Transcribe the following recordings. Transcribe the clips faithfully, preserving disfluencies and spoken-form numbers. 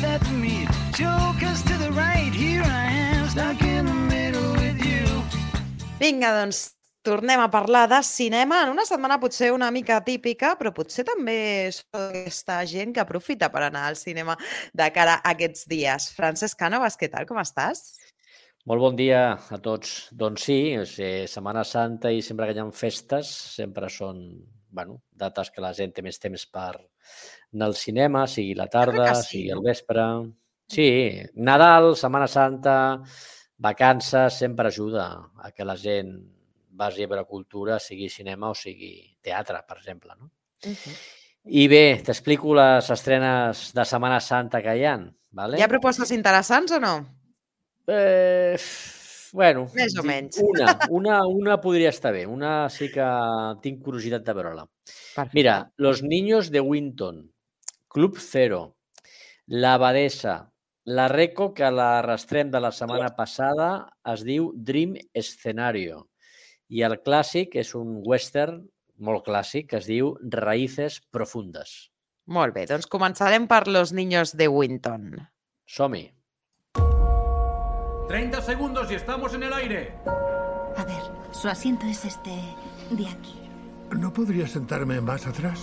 let them eat. Jokers to the right, here I am, stuck in the middle with you. Vinga, doncs tornem a parlar de cinema en una setmana potser una mica típica, però potser també sou aquesta gent que aprofita per anar al cinema de cara a aquests dies. Francesc Cànovas, què tal, com estàs? Molt bon dia a tots. Doncs sí, o sigui, Setmana Santa i sempre que hi ha festes sempre són bueno, dates que la gent té més temps per anar al cinema, sigui la tarda, sí, sigui no? al vespre. Sí, Nadal, Setmana Santa, vacances, sempre ajuda a que la gent vagi a veure cultura, sigui cinema o sigui teatre, per exemple. No? Uh-huh. I bé, t'explico les estrenes de Setmana Santa que hi ha. Vale? Hi ha propostes interessants o no? Eh, bueno, Més o menys. Una, una, una podria estar bé. Una sí que tinc curiositat de veure-la. Perfecte. Mira, Los Niños de Winton, Club Zero, La Abadesa, la Reco, que la restrem de la setmana passada, es diu Dream Escenario. I el clàssic és un western molt clàssic que es diu Raíces Profundes. Molt bé, doncs començarem per Los Niños de Winton. Som-hi. treinta segundos y estamos en el aire. A ver, su asiento es este de aquí. ¿No podría sentarme más atrás?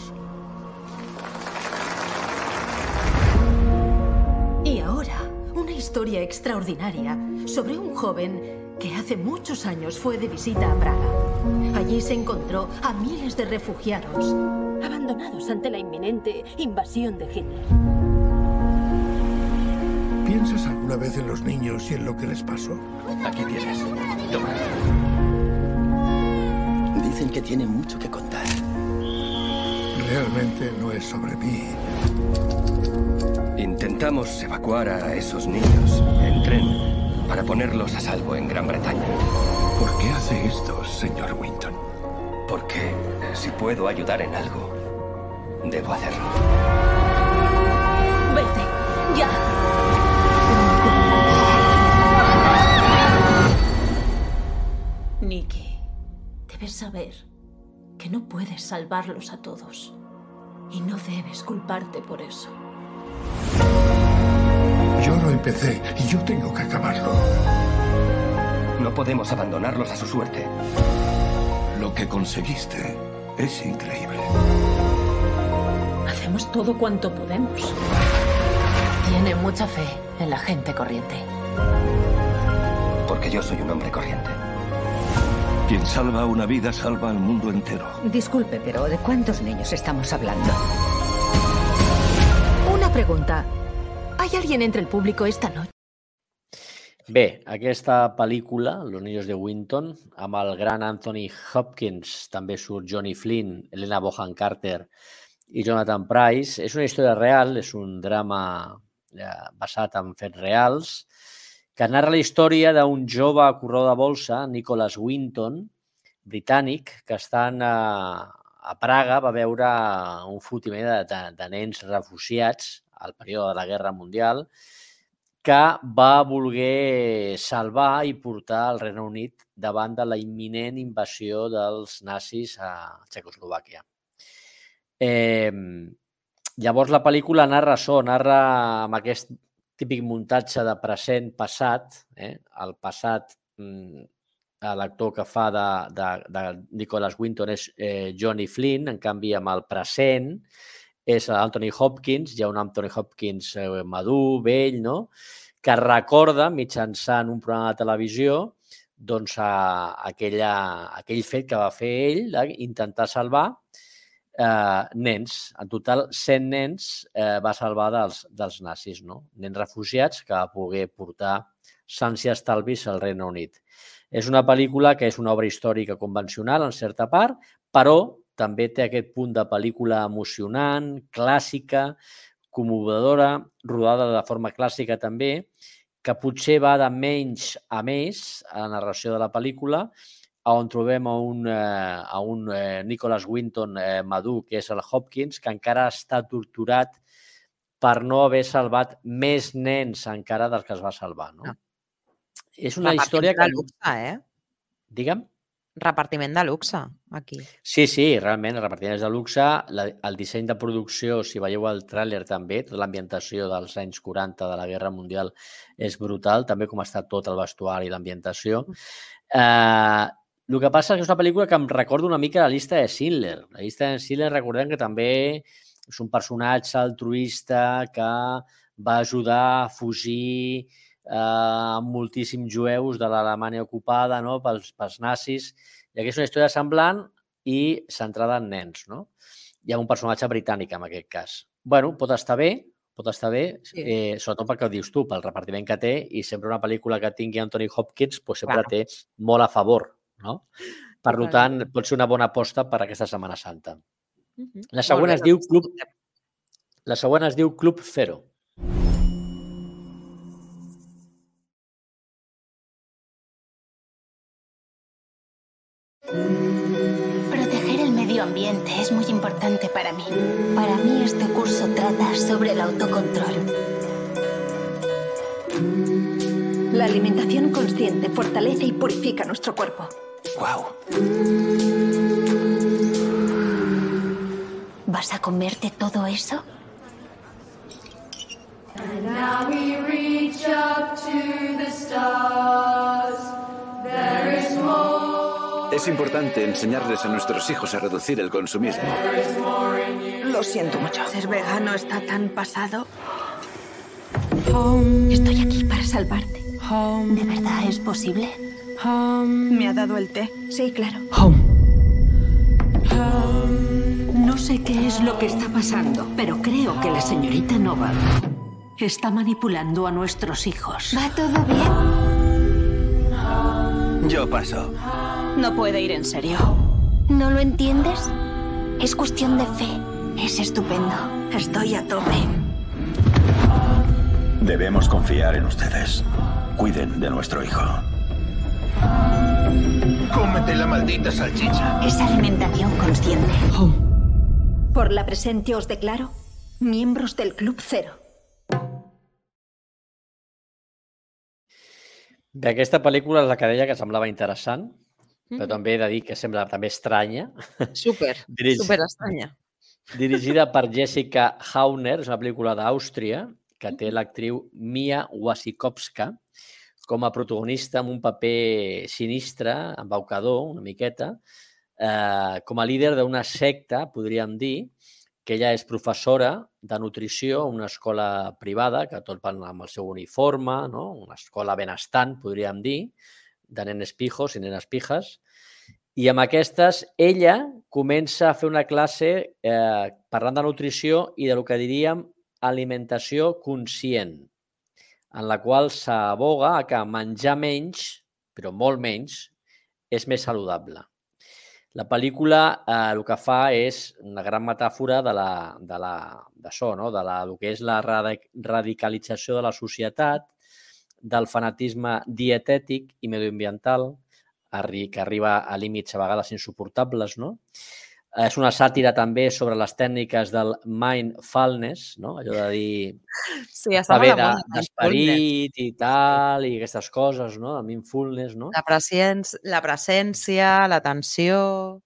Y ahora, una historia extraordinaria sobre un joven que hace muchos años fue de visita a Praga. Allí se encontró a miles de refugiados, abandonados ante la inminente invasión de Hitler. ¿Piensas alguna vez en los niños y en lo que les pasó? Aquí tienes. Toma. Dicen que tiene mucho que contar. Realmente no es sobre mí. Intentamos evacuar a esos niños en tren para ponerlos a salvo en Gran Bretaña. ¿Por qué hace esto, señor Winton? Porque si puedo ayudar en algo, debo hacerlo. Vete, ya. Nicky, debes saber que no puedes salvarlos a todos. Y no debes culparte por eso. Yo lo empecé y yo tengo que acabarlo. No podemos abandonarlos a su suerte. Lo que conseguiste es increíble. Hacemos todo cuanto podemos. Tiene mucha fe en la gente corriente. Porque yo soy un hombre corriente. Quien salva una vida salva al mundo entero. Disculpe, pero ¿de cuántos niños estamos hablando? Una pregunta. ¿Hay alguien entre el público esta noche? Bé, aquesta pel·lícula, Los Niños de Winton, amb el gran Anthony Hopkins, també surt Johnny Flynn, Helena Bonham Carter i Jonathan Pryce, és una història real, és un drama eh, basat en fets reals, que narra la història d'un jove corredor de bolsa, Nicholas Winton, britànic, que estant a, a Praga va veure un flotiment de, de, de nens refugiats al període de la Guerra Mundial, que va voler salvar i portar al Regne Unit davant de la imminent invasió dels nazis a Txecoslovàquia. Eh, llavors la pel·lícula narra això, narra amb aquest típic muntatge de present-passat, eh? El passat, l'actor que fa de, de, de Nicholas Winton és eh, Johnny Flynn, en canvi amb el present és Anthony Hopkins, hi ha un Anthony Hopkins eh, madur, vell, no? Que recorda, mitjançant un programa de televisió, doncs, a, a aquella, aquell fet que va fer ell d'intentar salvar eh, nens. En total, cent nens eh, va salvar dels, dels nazis, no? Nens refugiats que va poder portar sans i estalvis al Regne Unit. És una pel·lícula que és una obra històrica convencional, en certa part, però també té aquest punt de pel·lícula emocionant, clàssica, commovedora, rodada de forma clàssica també, que potser va de menys a més a la narració de la pel·lícula, on trobem a un, eh, a un eh, Nicholas Winton eh, madur, que és el Hopkins, que encara està torturat per no haver salvat més nens encara dels que es va salvar. No? No. És una Repartint història que... de luxe, eh? Digue'm? repartiment de luxe, aquí. Sí, sí, realment, el repartiment és de luxe. La, el disseny de producció, si veieu el tràiler també, tota l'ambientació dels anys quaranta de la Guerra Mundial és brutal, també com està tot el vestuari i l'ambientació. Eh, el que passa és que és una pel·lícula que em recorda una mica la llista de Schindler. La llista de Schindler, recordem que també és un personatge altruista que va ajudar a fugir eh, moltíssims jueus de l'Alemanya ocupada, no?, pels, pels nazis. I aquí és una història semblant i centrada en nens, no? Hi ha un personatge britànic en aquest cas. Bueno, pot estar bé, pot estar bé, sí. eh, sobretot perquè ho dius tu, pel repartiment que té, i sempre una pel·lícula que tingui Anthony Hopkins pues, sempre claro. té molt a favor, no? Per sí, tant, pot ser una bona aposta per aquesta Setmana Santa. Uh-huh. La següent es diu Club... La següent es diu Club Zero. Proteger el medio ambiente es muy importante para mí. Para mí este curso trata sobre el autocontrol. La alimentación consciente fortalece y purifica nuestro cuerpo. Wow. ¿Vas a comerte todo eso? And now we reach up to the stars. There is more. Es importante enseñarles a nuestros hijos a reducir el consumismo. Lo siento mucho. Ser vegano está tan pasado. Home. Estoy aquí para salvarte. Home. ¿De verdad es posible? Home. ¿Me ha dado el té? Sí, claro. Home. Home. No sé qué es lo que está pasando, pero creo que la señorita Nova está manipulando a nuestros hijos. ¿Va todo bien? Yo paso. No puede ir en serio. ¿No lo entiendes? Es cuestión de fe. Es estupendo. Estoy a tope. Debemos confiar en ustedes. Cuiden de nuestro hijo. Cómete la maldita salchicha. Es alimentación consciente. Home. Por la presente os declaro miembros del Club Zero. D'aquesta pel·lícula és la que deia que semblava interessant, mm. però també he de dir que sembla també estranya. Super, Dirigi... super estranya. Dirigida per Jessica Hauner, és una pel·lícula d'Àustria, que té l'actriu Mia Wasikowska com a protagonista amb un paper sinistre, embaucador, una miqueta, eh, com a líder d'una secta, podríem dir, que ella és professora de nutrició a una escola privada, que tot van amb el seu uniforme, no? Una escola benestant, podríem dir, de nenes pijos i nenes pijes. I amb aquestes, ella comença a fer una classe eh, parlant de nutrició i del que diríem alimentació conscient, en la qual s'aboga que menjar menys, però molt menys, és més saludable. La pel·lícula eh, el que fa és una gran metàfora de la, de la, d'això, no? de la, del que és la radicalització de la societat, del fanatisme dietètic i medioambiental, que arriba a límits a vegades insuportables, no? És una sàtira també sobre les tècniques del mindfulness, no? Allò de dir... Sí, està molt de d'esperit i tal, i aquestes coses, no? El mindfulness, no? La, presència, la presència, l'atenció,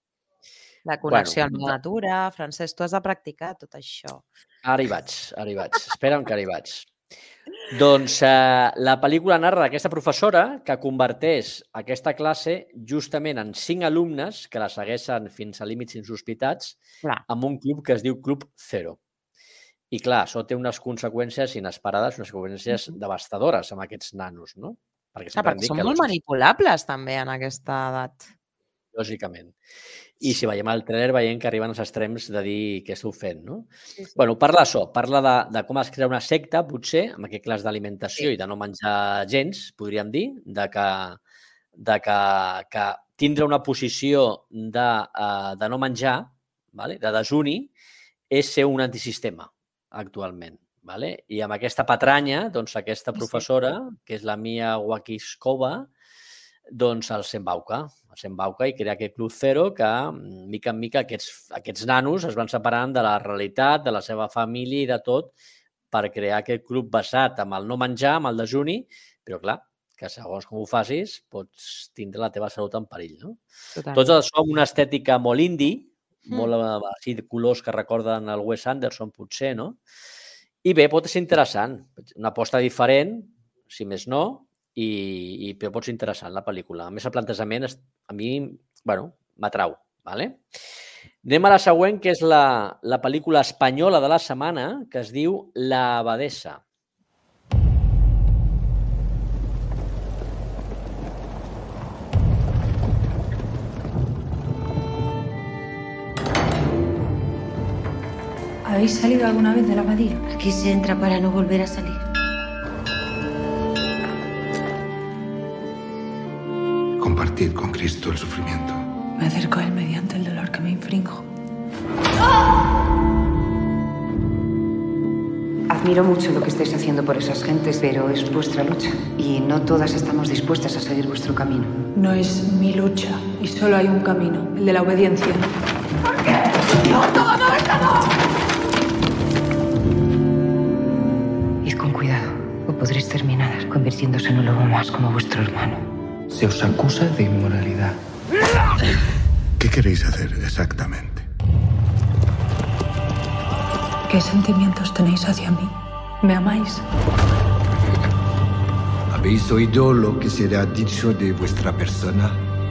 la connexió bueno, amb la natura... Francesc, tu has de practicar tot això. Ara hi vaig, ara hi vaig. Espera'm que ara hi vaig. Doncs eh, la pel·lícula narra aquesta professora que converteix aquesta classe justament en cinc alumnes que la segueixen fins a límits insospitats clar. Amb un club que es diu Club Zero. I clar, això té unes conseqüències inesperades, unes conseqüències mm-hmm. devastadores amb aquests nanos, no? Perquè, ah, perquè són molt els... manipulables també en aquesta edat. Lògicament. I si veiem el trailer veiem que arriben als extrems de dir què esteu fent, no? Sí, sí. Bueno, parla això, parla de, de com es crea una secta, potser, amb aquest clas d'alimentació sí. i de no menjar gens, podríem dir, de que, de que, que tindre una posició de, uh, de no menjar, vale? De desuni, és ser un antisistema, actualment. Vale? I amb aquesta patranya, doncs aquesta professora, que és la Mia Wasikowska, doncs el s'embauca, el s'embauca i crea aquest Club Zero que, mica en mica, aquests, aquests nanos es van separant de la realitat, de la seva família i de tot per crear aquest club basat en el no menjar, amb el desuni, però clar, que segons com ho facis pots tindre la teva salut en perill, no? Totalment. Tots això amb una estètica molt indie, Mm. molt així de colors que recorden el Wes Anderson, potser, no? I bé, pot ser interessant. Una aposta diferent, si més no, i, i però pot ser interessant la pel·lícula. A més, el plantejament a mi, bueno, m'atrau, ¿vale? Anem a la següent, que és la, la pel·lícula espanyola de la setmana, que es diu La abadesa. ¿Habéis salido alguna vez de la abadía? Aquí se entra para no volver a salir. Compartid con Cristo el sufrimiento. Me acerco a él mediante el dolor que me infrinjo. Admiro mucho lo que estáis haciendo por esas gentes, pero es vuestra lucha. Y no todas estamos dispuestas a seguir vuestro camino. No es mi lucha, y solo hay un camino, el de la obediencia. ¿Por qué? ¡No, no, no, esta no! Id con cuidado, o podréis terminar convirtiéndose en un lobo más como vuestro hermano. Se os acusa de inmoralidad. ¿Qué queréis hacer exactamente? ¿Qué sentimientos tenéis hacia mí? ¿Me amáis? ¿Habéis oído lo que se le ha dicho de vuestra persona?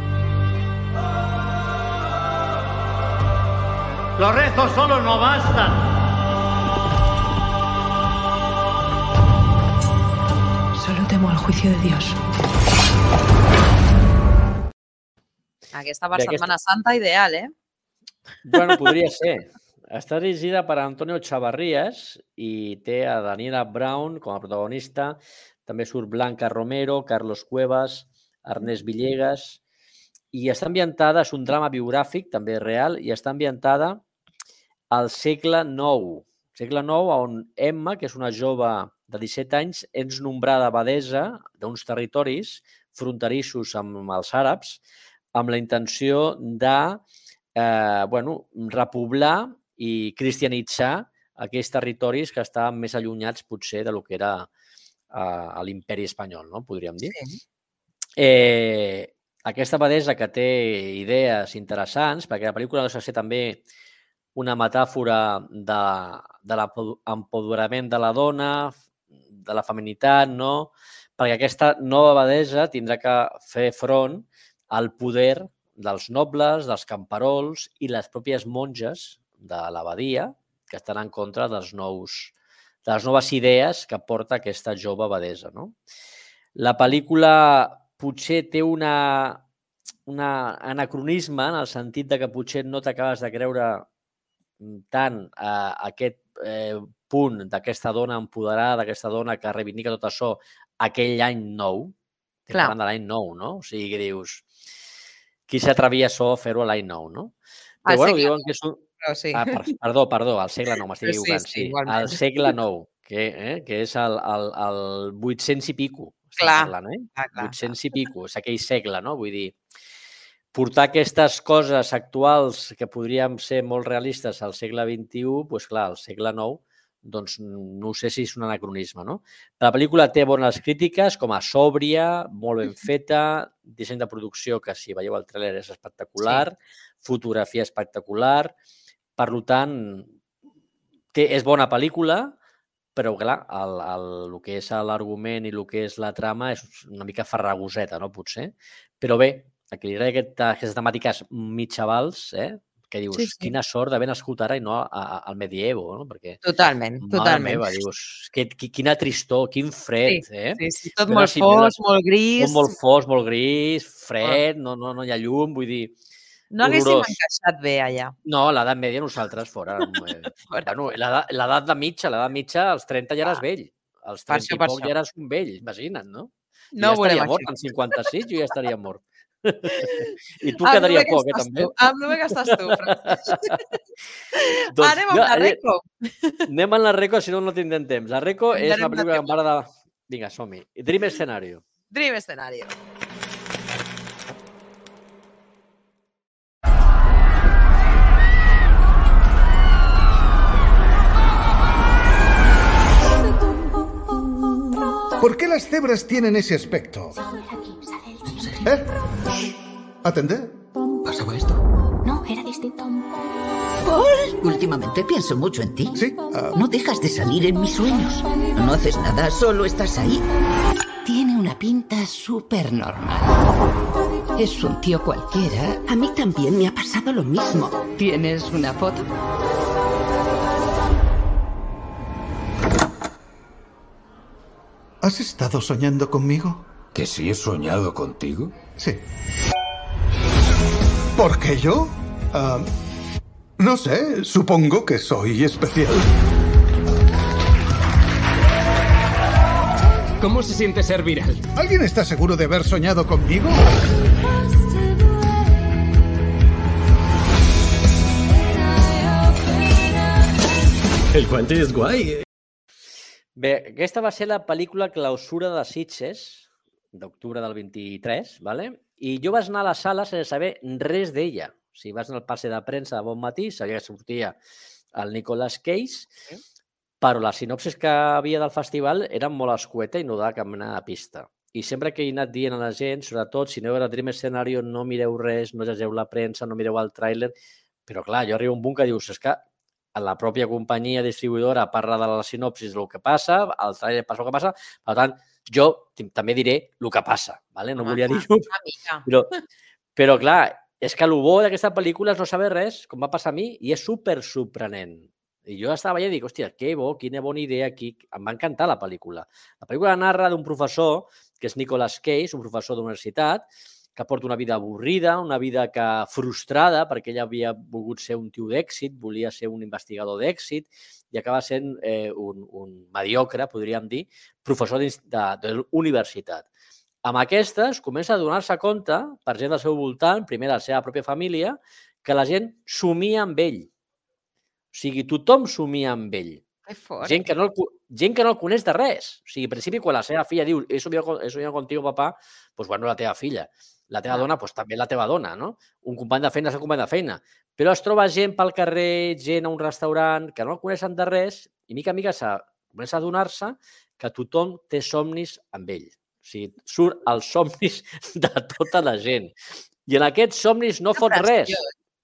Los rezos solos no bastan. Solo temo al juicio de Dios. Aquesta per Bé, aquesta- Setmana Santa ideal, eh? Bueno, podria ser. Està dirigida per Antonio Chavarrías i té a Daniela Brown com a protagonista. També surt Blanca Romero, Carlos Cuevas, Ernest Villegas. I està ambientada, és un drama biogràfic, també real, i està ambientada al segle nou. Segle nou, on Emma, que és una jove de disset anys, és nombrada abadesa d'uns territoris fronterissos amb els àrabs, amb la intenció de eh, bueno, repoblar i cristianitzar aquells territoris que estaven més allunyats potser de lo que era eh, l'imperi espanyol, no? Podríem dir. Sí. Eh, aquesta abadesa que té idees interessants, perquè la pel·lícula no ser també una metàfora de, de l'empoderament de la dona, de la feminitat, no? Perquè aquesta nova abadesa tindrà que fer front al poder dels nobles, dels camperols i les pròpies monges de l'abadia que estan en contra dels nous, de les noves idees que porta aquesta jove abadesa, no? La pel·lícula potser té una, una anacronisme en el sentit de que potser no t'acabes de creure tant a aquest eh, punt d'aquesta dona empoderada, d'aquesta dona que reivindica tot això aquell any nou. Estem Clar. parlant de l'any nou, no? O sigui, que dius, qui s'atrevia a això a fer-ho a l'any nou, no? Al Però bueno, segle diuen que és un... Però sí. Ah, per, perdó, perdó, al segle nou, m'estic Sí, equivocant, sí, sí. igualment. Al segle nou, que, eh, que és el, el, el vuit-cents i pico. estem Clar, parlant, eh? clar, clar, vuit-cents i pico, és aquell segle, no? Vull dir, portar aquestes coses actuals que podríem ser molt realistes al segle vint-i-u, doncs clar, al segle nou, doncs no sé si és un anacronisme, no? La pel·lícula té bones crítiques, com a sòbria, molt ben feta, disseny de producció, que si veieu el tràiler és espectacular, fotografia espectacular, per tant, té, és bona pel·lícula, però clar, el, el, el que és l'argument i el que és la trama és una mica farragoseta, no? Potser. Però bé, a qui li agrada aquest, aquestes temàtiques mitjavals, eh? Que dius, Sí, sí. quina sort d'haver nascut ara i no a, a, al medievo, no? Perquè, Totalment, mare totalment. meva, dius, que, qui- quina tristor, quin fred, Sí, eh? sí, sí, tot Jo molt les- jo les- fos, molt gris. Tot molt fos, molt gris, fred, no, no, no hi ha llum, vull dir... No haguéssim horrorós. encaixat bé allà. No, a l'edat mèdia nosaltres fora. eh, bueno, l'edat l'edat de mitja, l'edat mitja, als trenta ja eres vell. Als Per trenta això, i per poc això. ja eres un vell, imagina't, no? Jo No ja volem estaria mort, això. amb cinquanta-sis jo ja estaria mort. I tu Amb quedaria lo bé que poc, eh, estàs també. tu, Amb lo bé que estàs tu, Francesc. Doncs, Anem amb la ja, eh, Reco. Anem amb la Reco, si no, no tindrem temps. La Reco és Anem una amb pel·lícula que la em va agradar... Vinga, som-hi. Dream Scenario. Dream Escenario. ¿Por qué las cebras tienen ese aspecto? ¿Eh? ¿Atendé? ¿Pasaba esto? No, era distinto. Paul, últimamente pienso mucho en ti. Sí. Uh... No dejas de salir en mis sueños. No haces nada, solo estás ahí. Tiene una pinta súper normal. Es un tío cualquiera. A mí también me ha pasado lo mismo. ¿Tienes una foto? ¿Has estado soñando conmigo? ¿Que sí he soñado contigo? Sí. ¿Por qué yo? Uh, no sé, supongo que soy especial. ¿Cómo se siente ser viral? ¿Alguien está seguro de haber soñado conmigo? El guante és guai. Bé, aquesta va ser la pel·lícula Clausura de Sitges, d'octubre del vint-i-tres, ¿vale? I jo vaig anar a la sala sense saber res d'ella. O sigui, vaig anar al passe de premsa de bon matí, sabia que sortia el Nicolas Cage, però les sinopsis que havia del festival eren molt escueta i no dava cap mena de pista. I sempre que he anat dient a la gent, sobretot, si no heu a Dream Scenario, no mireu res, no llegeu la premsa, no mireu el tràiler, però clar, jo arribo a un punt que dius, és que la pròpia companyia distribuïdora parla de la sinopsis del que passa, el tràiler passa el que passa, per tant, jo també diré el que passa, ¿vale? No volia dir-ho, però, però clar, és que el bo d'aquesta pel·lícula és no saber res, com va passar a mi, i és super sorprenent. I jo estava allà i dic, hòstia, que bo, quina bona idea aquí. Em va encantar la pel·lícula. La pel·lícula narra d'un professor, que és Nicolas Cage, un professor d'universitat, que porta una vida avorrida, una vida que frustrada, perquè ell havia volgut ser un tio d'èxit, volia ser un investigador d'èxit, i acaba sent eh, un, un mediocre, podríem dir, professor d'universitat. Amb aquestes comença a donar-se compte, per gent del seu voltant, primer de la seva pròpia família, que la gent somia amb ell. O sigui, tothom somia amb ell. Gent que, no el, gent que no el coneix de res. O sigui, al principi, quan la seva filla diu he somiat, he somiat contigo, papà, doncs, bueno, la teva filla. La teva dona, doncs, també la teva dona, no? Un company de feina és un company de feina. Però es troba gent pel carrer, gent a un restaurant, que no el coneixen de res, i mica en mica comença a adonar-se que tothom té somnis amb ell. O sigui, surt els somnis de tota la gent. I en aquests somnis no fot res.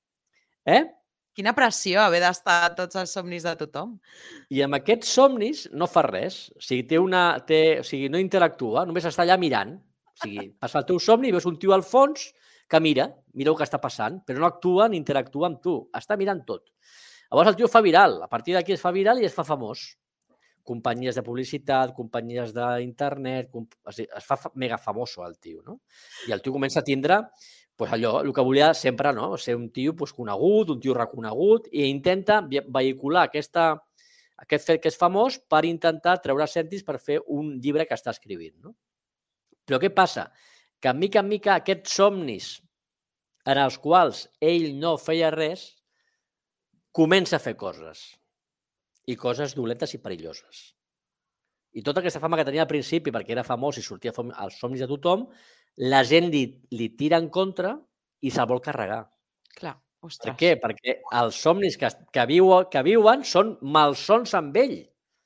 Eh? Quina pressió haver d'estar tots els somnis de tothom. I amb aquests somnis no fa res. O sigui, té una, té, o sigui, no interactua, només està allà mirant. O sigui, passa el teu somni i veus un tio al fons que mira, mira el que està passant, però no actua ni interactua amb tu. Està mirant tot. Llavors el tio fa viral. A partir d'aquí es fa viral i es fa famós. Companyies de publicitat, companyies d'internet, es fa mega famoso el tio, no? I el tio comença a tindre pues allò, el que volia sempre, no? Ser un tio pues, conegut, un tio reconegut, i intenta vehicular aquesta, aquest fet que és famós per intentar treure cèntims per fer un llibre que està escrivint. No? Però què passa? Que mica en mica aquests somnis en els quals ell no feia res, comença a fer coses. I coses dolentes i perilloses. I tota aquesta fama que tenia al principi, perquè era famós i sortia als somnis de tothom, la gent li, li tira en contra i se'l vol carregar. Clar, ostres. Per què? Perquè els somnis que, que, viu, que viuen són malsons amb ell.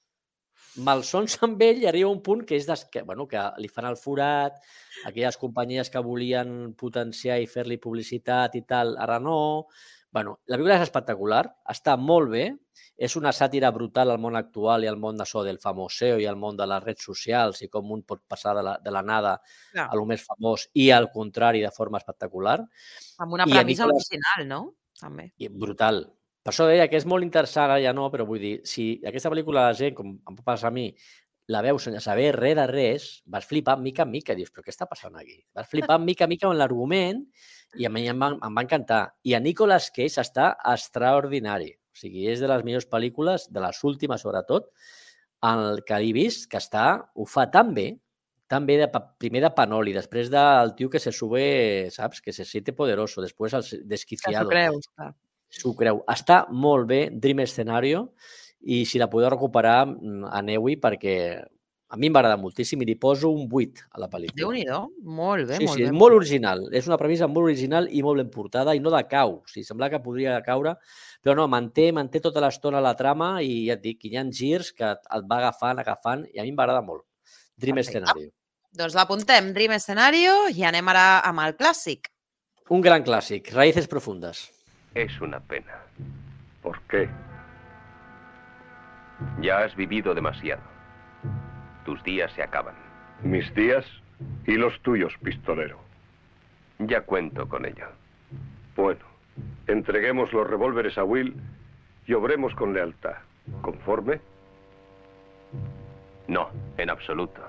Malsons amb ell i arriba un punt que és des, que, bueno, que li fan el forat, aquelles companyies que volien potenciar i fer-li publicitat i tal, ara no. Bueno, la pel·lícula és espectacular, està molt bé, és una sàtira brutal al món actual i al món d'això del famoseo i al món de les redes socials i com un pot passar de la, de la nada no. a lo més famós i al contrari de forma espectacular. Amb una premissa Nicolas... original, no? També. I brutal. Per això deia que és molt interessant, ja no, però vull dir, si aquesta pel·lícula la gent, com em pot passar a mi, la veus sense saber res de res, vas flipar mica en mica, dius, però què està passant aquí? Vas flipar mica en mica amb l'argument i a mi em va, em va encantar. I a Nicolas Cage està extraordinari. O sigui, és de les millors pel·lícules, de les últimes sobretot, en el que he vist, que està, ho fa tan bé, tan bé de, primer de Panoli, després del tio que se sube, saps, que se siente poderoso, després el desquiciado. Que s'ho creu, està. S'ho creu. Està molt bé, Dream Scenario, i si la podeu recuperar, aneu-hi, perquè a mi m'agrada moltíssim i li poso un vuit a la pel·lícula. Déu-n'hi-do, molt bé, sí, molt sí, bé. És molt original, és una premissa molt original i molt ben portada i no decau. O sigui, sembla que podria caure, però no, manté, manté tota l'estona la trama i ja et dic, hi ha girs que et va agafant, agafant, i a mi m'agrada molt. Dream Scenario. Doncs l'apuntem, Dream Scenario, i anem ara amb el clàssic. Un gran clàssic, Raíces Profundas. Es una pena. ¿Por qué? Ya has vivido demasiado. Tus días se acaban. Mis días y los tuyos, pistolero. Ya cuento con ello. Bueno, entreguemos los revólveres a Will y obremos con lealtad. ¿Conforme? No, en absoluto.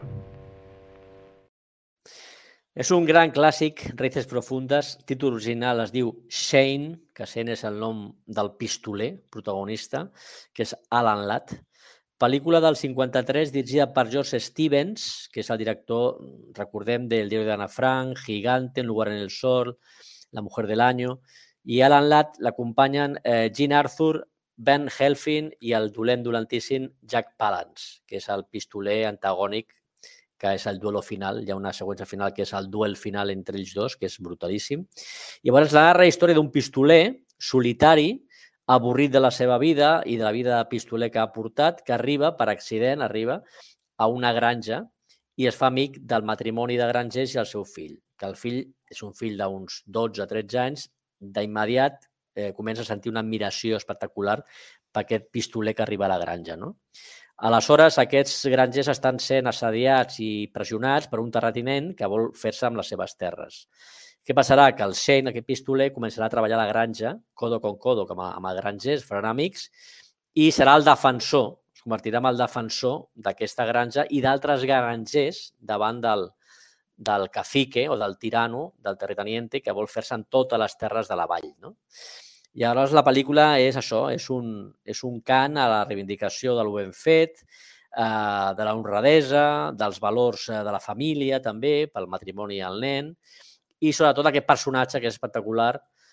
És un gran clàssic, Raíces Profundas. Títol original es diu Shane, que Shane és el nom del pistoler protagonista, que és Alan Ladd. Pel·lícula del cinquanta-tres dirigida per George Stevens, que és el director, recordem, del diari d'Anna Frank, Gigante, Un lugar en el sol, La mujer del año. I Alan Ladd l'acompanyen eh, Jean Arthur, Ben Helfing i el dolent dolentíssim Jack Palance, que és el pistoler antagònic, que és el duelo final. Hi ha una seqüència final que és el duel final entre ells dos, que és brutalíssim. I llavors la narra la història d'un pistoler solitari, avorrit de la seva vida i de la vida de pistoler que ha portat, que arriba, per accident, arriba a una granja i es fa amic del matrimoni de grangers i el seu fill, que el fill és un fill d'uns dotze o tretze anys, d'immediat eh, comença a sentir una admiració espectacular per aquest pistoler que arriba a la granja, no? Aleshores, aquests grangers estan sent assediats i pressionats per un terratinent que vol fer-se amb les seves terres. Què passarà? Que el Shane, aquest pistoler, començarà a treballar a la granja, codo con codo, com amb els grangers, faran amics, i serà el defensor, es convertirà en el defensor d'aquesta granja i d'altres grangers davant del, del cacique o del tirano, del terrateniente, que vol fer-se en totes les terres de la vall, no? I llavors la pel·lícula és això, és un, és un cant a la reivindicació del ben fet, eh, de la honradesa, dels valors de la família també, pel matrimoni i el nen, i sobretot aquest personatge que és espectacular,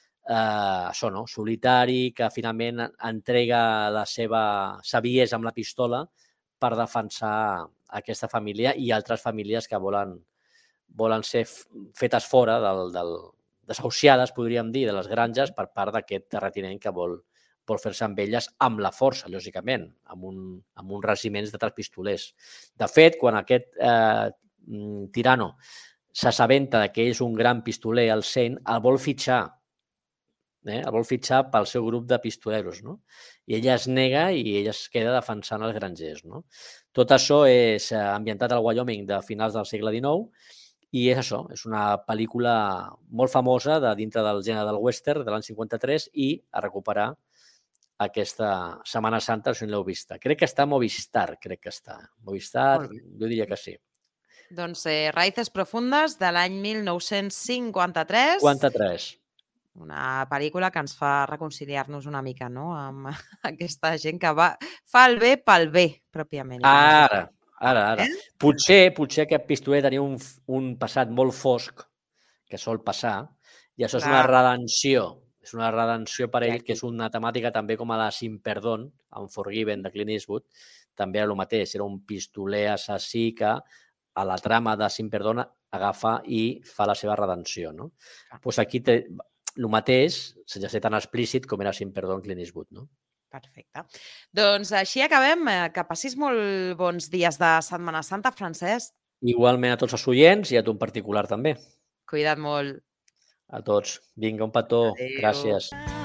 eh, això, no? Solitari, que finalment entrega la seva saviesa amb la pistola per defensar aquesta família i altres famílies que volen, volen ser fetes fora del, del desahuciades, podríem dir, de les granges per part d'aquest terratinent que vol, vol fer-se amb elles amb la força, lògicament, amb, un, amb uns regiments d'altres pistolers. De fet, quan aquest eh, tirano s'assabenta que és un gran pistoler, el Shane, el vol fitxar, eh? el vol fitxar pel seu grup de pistoleros, no? I ella es nega i ella es queda defensant els grangers, no? Tot això és ambientat al Wyoming de finals del segle dinou. I és això, és una pel·lícula molt famosa de dintre del gènere del western de l'any cinquanta-tres i a recuperar aquesta Setmana Santa, si no l'heu vista. Crec que està a Movistar, crec que està. Movistar, jo diria que sí. Doncs eh, Raíces Profundas de l'any mil nou-cents cinquanta-tres. cinquanta-tres. Una pel·lícula que ens fa reconciliar-nos una mica, no?, amb aquesta gent que va, fa el bé pel bé, pròpiament. Ara, Ara, ara. Eh? Potser, potser aquest pistoler tenia un, un passat molt fosc, que sol passar, i això Clar. és una redenció. És una redenció per ell, que és una temàtica també com a la Sin Perdón, Unforgiven, de Clint Eastwood. També era el mateix, era un pistoler assassí que a la trama de Sin Perdón agafa i fa la seva redenció. No? Pues aquí té el mateix, sense ser tan explícit com era Sin Perdón, Clint Eastwood. No? Perfecte. Doncs així acabem. Que passis molt bons dies de Setmana Santa, Francesc. Igualment a tots els oients i a tu en particular també. Cuida't molt. A tots. Vinga, un petó. Adéu. Gràcies.